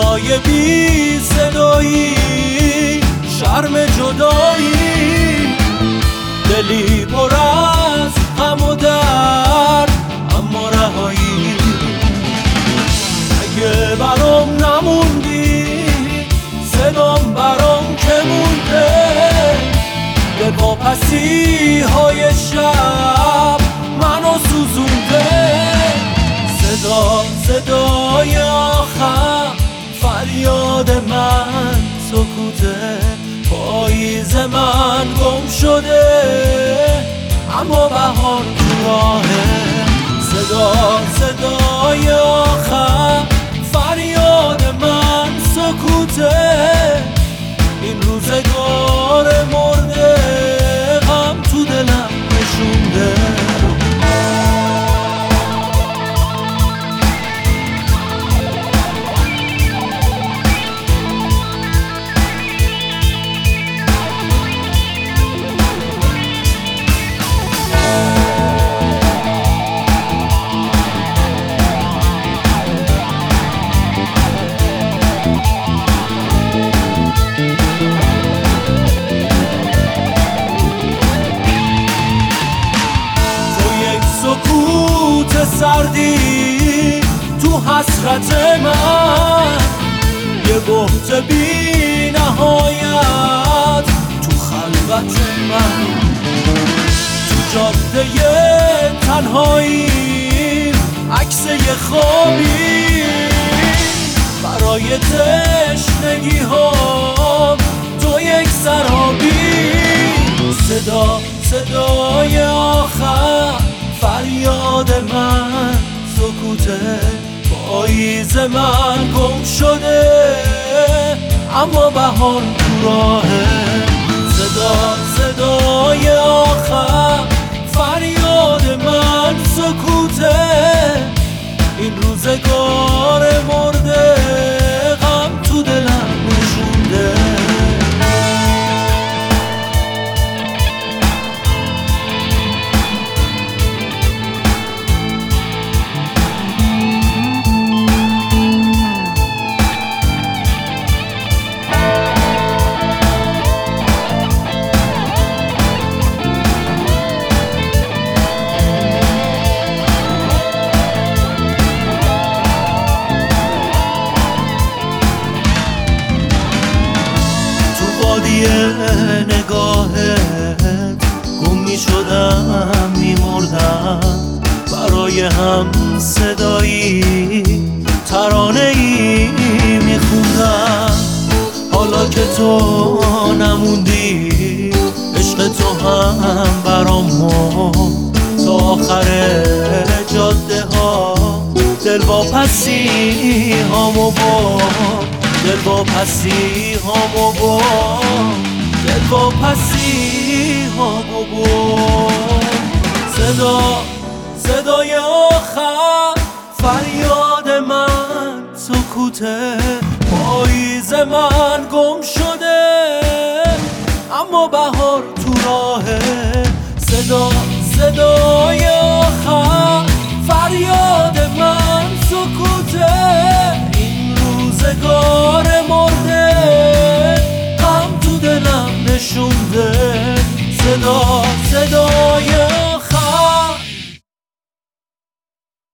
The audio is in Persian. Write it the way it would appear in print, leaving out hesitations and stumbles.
صدای بی صدایی، شرم جدایی، دلی پر از غم و درد اما رهایی. اگه برام نموندی صدام برام که مونده، به واپسی های شب منو سوزونده. صدای آخر فریاد من سکوته، پاییز من گم شده اما بهار تو راهه. صدای آخر فریاد من سکوته، این روزگار مرده غم تو دلم نشونده. سکوت سردی تو حسرت من، یه بهت بی نهایت تو خلوت من. تو جاده تنهایی عکس یه خوابی، برای تشنگی ها تو یک سرابی. صدای آخر فریاد من سکوته، پاییز من گم شده اما بهار تو راهه. صدای آخر فریاد من سکوته، این روزگار مرده غم تو دلم نشونده. نگاهت گم می شدم می مردم، برای هم صدایی ترانه ای می خوندم. حالا که تو نموندی عشق تو هم برام مرد، تا آخر جاده ها دل واپسی هامو برد، دل واپسی هامو برد، دل واپسی هامو برد. صدای آخر فریاد من سکوته، پاییز من گم شده اما بهار تو راهه. صدای آخر فریاد من سکوته،